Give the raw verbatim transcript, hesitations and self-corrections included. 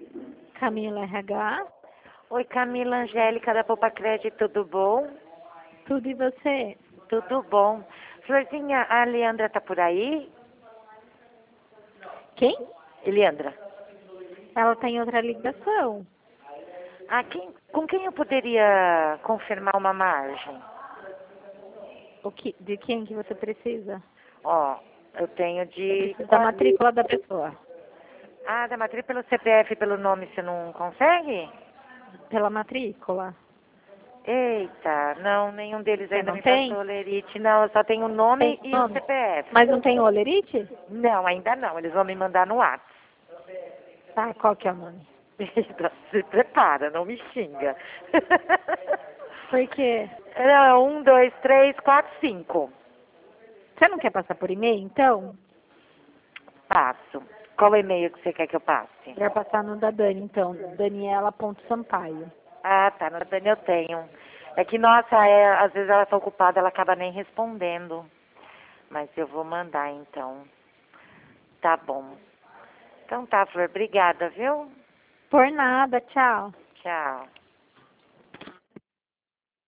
Camila R H. Oi, Camila Angélica da Poupa Crédito, tudo bom? Tudo e você? Tudo bom. Florzinha, a Leandra tá por aí? Quem? Leandra. Ela tá em outra ligação. Ah, quem, com quem eu poderia confirmar uma margem? O que, de quem que você precisa? Ó, eu tenho de... Precisa da matrícula da pessoa. Ah, da matrícula, pelo C P F, pelo nome, você não consegue? Pela matrícula. Eita, não, nenhum deles Você ainda não me tem? passou o lerite. Não, eu só tenho o nome Tem e o nome? C P F. Mas não tem o olerite? Não, ainda não. Eles vão me mandar no WhatsApp. Tá, qual que é o nome? Eita, se prepara, não me xinga. Por quê? Não, um, dois, três, quatro, cinco. Você não quer passar por e-mail, então? Passo. Qual e-mail que você quer que eu passe? Vai passar no da Dani, então. Daniela ponto Sampaio. Ah, tá. Na Dani eu tenho. É que, nossa, é, às vezes ela tá ocupada, ela acaba nem respondendo. Mas eu vou mandar, então. Tá bom. Então tá, Flor. Obrigada, viu? Por nada, tchau. Tchau.